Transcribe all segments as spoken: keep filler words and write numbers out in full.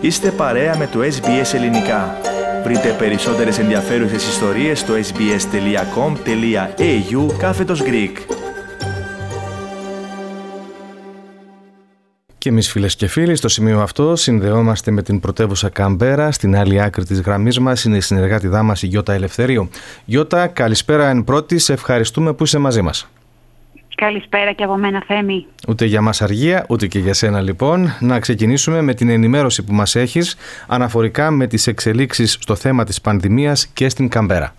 Είστε παρέα με το ες μπι ες Ελληνικά. Βρείτε περισσότερες ενδιαφέρουσες ιστορίες στο sbs.com.au κάθετος Greek. Και εμείς, φίλες και φίλοι, στο σημείο αυτό συνδεόμαστε με την πρωτεύουσα Καμπέρα. Στην άλλη άκρη της γραμμής μας είναι η συνεργάτηδά μας η Γιώτα Ελευθερίου. Γιώτα, καλησπέρα εν πρώτη, σε ευχαριστούμε που είσαι μαζί μας. Καλησπέρα και από μένα, Θέμη. Ούτε για μας αργία, ούτε και για σένα λοιπόν. Να ξεκινήσουμε με την ενημέρωση που μας έχεις αναφορικά με τις εξελίξεις στο θέμα της πανδημίας και στην Καμπέρα.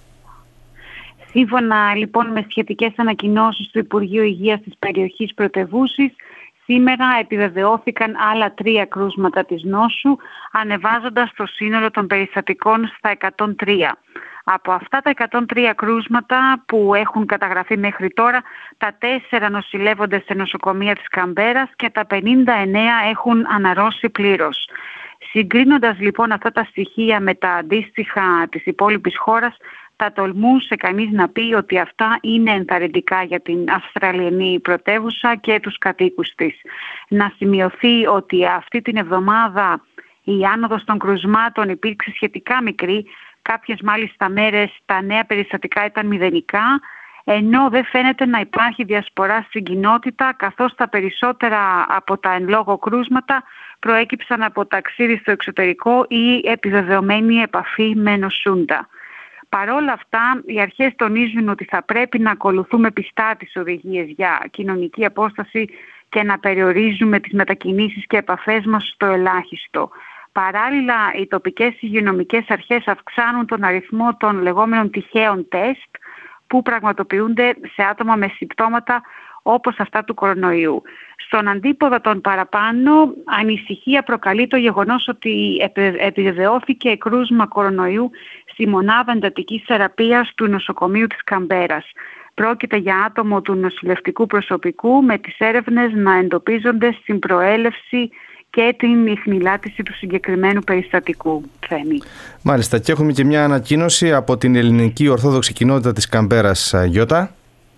Σύμφωνα λοιπόν με σχετικές ανακοινώσεις του Υπουργείου Υγείας της περιοχής πρωτευούσης, σήμερα επιβεβαιώθηκαν άλλα τρία κρούσματα της νόσου, ανεβάζοντας το σύνολο των περιστατικών στα εκατόν τρία. Από αυτά τα εκατόν τρία κρούσματα που έχουν καταγραφεί μέχρι τώρα, τα τέσσερα νοσηλεύονται σε νοσοκομεία της Καμπέρας και τα πενήντα εννέα έχουν αναρρώσει πλήρως. Συγκρίνοντας λοιπόν αυτά τα στοιχεία με τα αντίστοιχα της υπόλοιπης χώρας, θα τολμούσε κανείς να πει ότι αυτά είναι ενθαρρυντικά για την Αυστραλιανή πρωτεύουσα και τους κατοίκους της. Να σημειωθεί ότι αυτή την εβδομάδα η άνοδος των κρουσμάτων υπήρξε σχετικά μικρή. Κάποιες μάλιστα μέρες τα νέα περιστατικά ήταν μηδενικά, ενώ δεν φαίνεται να υπάρχει διασπορά στην κοινότητα, καθώς τα περισσότερα από τα εν λόγω κρούσματα προέκυψαν από ταξίδι στο εξωτερικό ή επιβεβαιωμένη επαφή με νοσούντα. Παρόλα αυτά, οι αρχές τονίζουν ότι θα πρέπει να ακολουθούμε πιστά τις οδηγίες για κοινωνική απόσταση και να περιορίζουμε τις μετακινήσεις και επαφές μας στο ελάχιστο. Παράλληλα, οι τοπικές υγειονομικές αρχές αυξάνουν τον αριθμό των λεγόμενων τυχαίων τεστ που πραγματοποιούνται σε άτομα με συμπτώματα όπως αυτά του κορονοϊού. Στον αντίποδα των παραπάνω, ανησυχία προκαλεί το γεγονός ότι επιβεβαιώθηκε κρούσμα κορονοϊού στη μονάδα εντατικής θεραπείας του νοσοκομείου της Καμπέρας. Πρόκειται για άτομο του νοσηλευτικού προσωπικού, με τις έρευνες να εντοπίζονται στην προέλευση και την ιχνηλάτηση του συγκεκριμένου περιστατικού. Θέμη. Μάλιστα, και έχουμε και μια ανακοίνωση από την ελληνική ορθόδοξη κοινότητα της Καμπέρας, Γιώτα.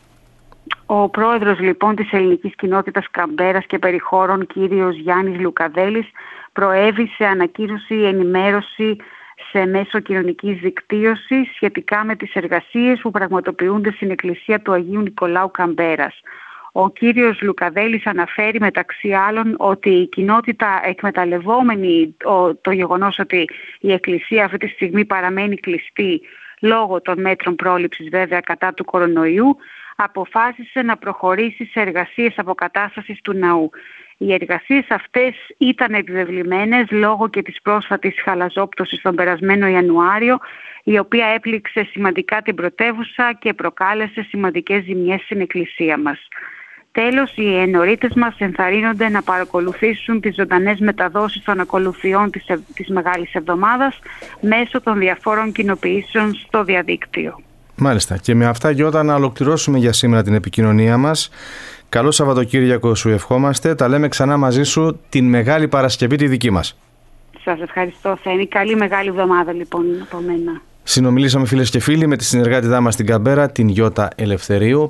Ο πρόεδρος λοιπόν της ελληνικής κοινότητας Καμπέρας και περιχώρων, κύριος Γιάννης Λουκαδέλης, προέβη σε ανακοίνωση ενημέρωση σε μέσο κοινωνικής δικτύωσης σχετικά με τις εργασίες που πραγματοποιούνται στην εκκλησία του Αγίου Νικολάου Καμπέρας. Ο κύριος Λουκαδέλης αναφέρει μεταξύ άλλων ότι η κοινότητα, εκμεταλλευόμενη το γεγονός ότι η εκκλησία αυτή τη στιγμή παραμένει κλειστή λόγω των μέτρων πρόληψης βέβαια κατά του κορονοϊού, αποφάσισε να προχωρήσει σε εργασίες αποκατάστασης του ναού. Οι εργασίες αυτές ήταν επιβεβλημένες λόγω και της πρόσφατης χαλαζόπτωσης τον περασμένο Ιανουάριο, η οποία έπληξε σημαντικά την πρωτεύουσα και προκάλεσε σημαντικές ζημιές στην εκκλησία μας. Τέλος, οι ενορίτες μας ενθαρρύνονται να παρακολουθήσουν τις ζωντανές μεταδόσεις των ακολουθιών της, ευ... της Μεγάλης Εβδομάδας μέσω των διαφόρων κοινοποιήσεων στο διαδίκτυο. Μάλιστα. Και με αυτά, Γιώτα, να ολοκληρώσουμε για σήμερα την επικοινωνία μας. Καλό Σαββατοκύριακο σου ευχόμαστε. Τα λέμε ξανά μαζί σου την Μεγάλη Παρασκευή τη δική μας. Σας ευχαριστώ, Θέμη. Καλή Μεγάλη Εβδομάδα λοιπόν από μένα. Συνομιλήσαμε, φίλες και φίλοι, με τη συνεργάτηδά μας στην Καμπέρα, την Γιώτα Ελευθερίου.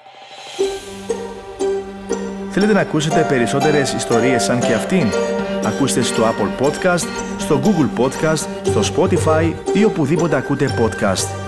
Θέλετε να ακούσετε περισσότερες ιστορίες σαν και αυτήν? Ακούστε στο Apple Podcast, στο Google Podcast, στο Spotify ή οπουδήποτε ακούτε podcast.